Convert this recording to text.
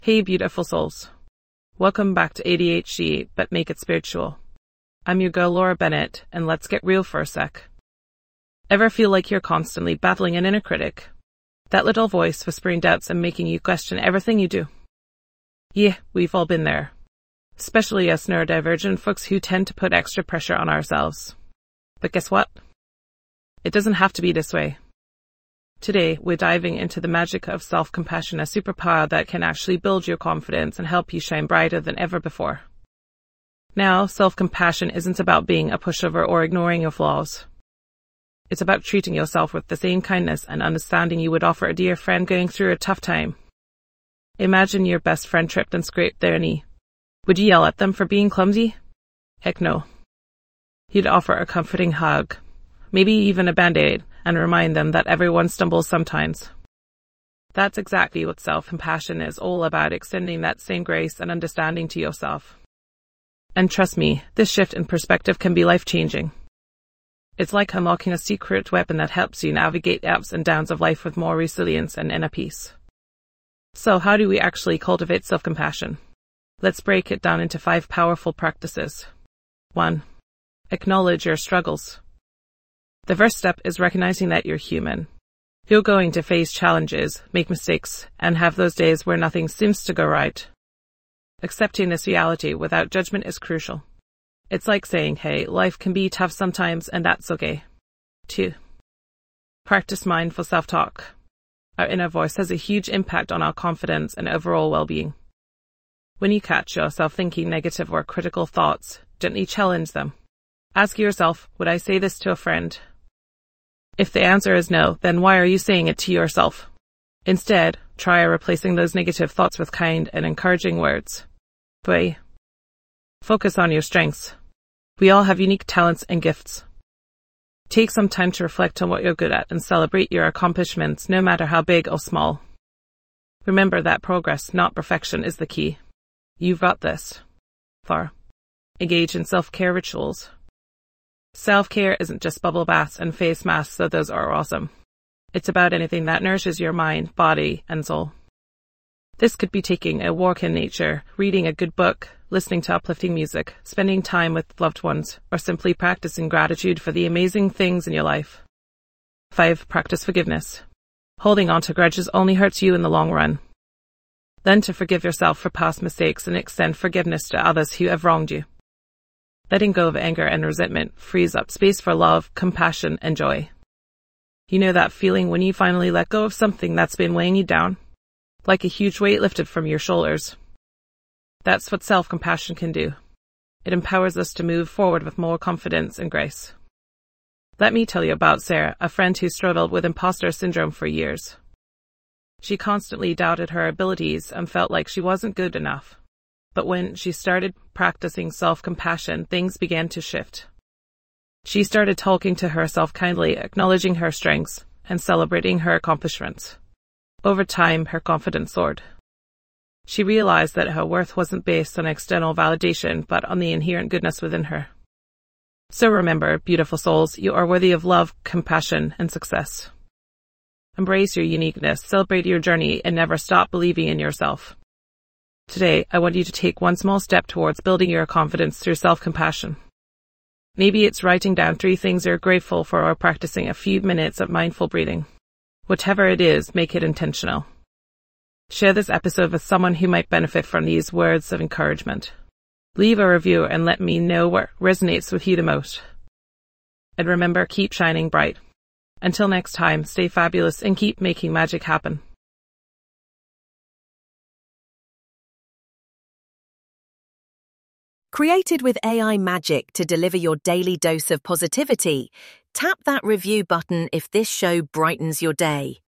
Hey beautiful souls. Welcome back to ADHD, but make it spiritual. I'm your girl Laura Bennett, and let's get real for a sec. Ever feel like you're constantly battling an inner critic? That little voice whispering doubts and making you question everything you do? Yeah, we've all been there. Especially us neurodivergent folks who tend to put extra pressure on ourselves. But guess what? It doesn't have to be this way. Today, we're diving into the magic of self-compassion, a superpower that can actually build your confidence and help you shine brighter than ever before. Now, self-compassion isn't about being a pushover or ignoring your flaws. It's about treating yourself with the same kindness and understanding you would offer a dear friend going through a tough time. Imagine your best friend tripped and scraped their knee. Would you yell at them for being clumsy? Heck no. You'd offer a comforting hug, maybe even a band-aid, and remind them that everyone stumbles sometimes. That's exactly what self-compassion is all about, extending that same grace and understanding to yourself. And trust me, this shift in perspective can be life-changing. It's like unlocking a secret weapon that helps you navigate the ups and downs of life with more resilience and inner peace. So how do we actually cultivate self-compassion? Let's break it down into 5 powerful practices. 1. Acknowledge your struggles. The first step is recognizing that you're human. You're going to face challenges, make mistakes, and have those days where nothing seems to go right. Accepting this reality without judgment is crucial. It's like saying, hey, life can be tough sometimes, and that's okay. 2. Practice mindful self-talk. Our inner voice has a huge impact on our confidence and overall well-being. When you catch yourself thinking negative or critical thoughts, gently challenge them. Ask yourself, would I say this to a friend? If the answer is no, then why are you saying it to yourself? Instead, try replacing those negative thoughts with kind and encouraging words. 3. Focus on your strengths. We all have unique talents and gifts. Take some time to reflect on what you're good at and celebrate your accomplishments, no matter how big or small. Remember that progress, not perfection, is the key. You've got this. 4. Engage in self-care rituals. Self-care isn't just bubble baths and face masks, though those are awesome. It's about anything that nourishes your mind, body, and soul. This could be taking a walk in nature, reading a good book, listening to uplifting music, spending time with loved ones, or simply practicing gratitude for the amazing things in your life. 5. Practice forgiveness. Holding on to grudges only hurts you in the long run. Learn to forgive yourself for past mistakes and extend forgiveness to others who have wronged you. Letting go of anger and resentment frees up space for love, compassion, and joy. You know that feeling when you finally let go of something that's been weighing you down? Like a huge weight lifted from your shoulders. That's what self-compassion can do. It empowers us to move forward with more confidence and grace. Let me tell you about Sarah, a friend who struggled with imposter syndrome for years. She constantly doubted her abilities and felt like she wasn't good enough. But when she started practicing self-compassion, things began to shift. She started talking to herself kindly, acknowledging her strengths, and celebrating her accomplishments. Over time, her confidence soared. She realized that her worth wasn't based on external validation, but on the inherent goodness within her. So remember, beautiful souls, you are worthy of love, compassion, and success. Embrace your uniqueness, celebrate your journey, and never stop believing in yourself. Today, I want you to take one small step towards building your confidence through self-compassion. Maybe it's writing down 3 things you're grateful for or practicing a few minutes of mindful breathing. Whatever it is, make it intentional. Share this episode with someone who might benefit from these words of encouragement. Leave a review and let me know what resonates with you the most. And remember, keep shining bright. Until next time, stay fabulous and keep making magic happen. Created with AI magic to deliver your daily dose of positivity, tap that review button if this show brightens your day.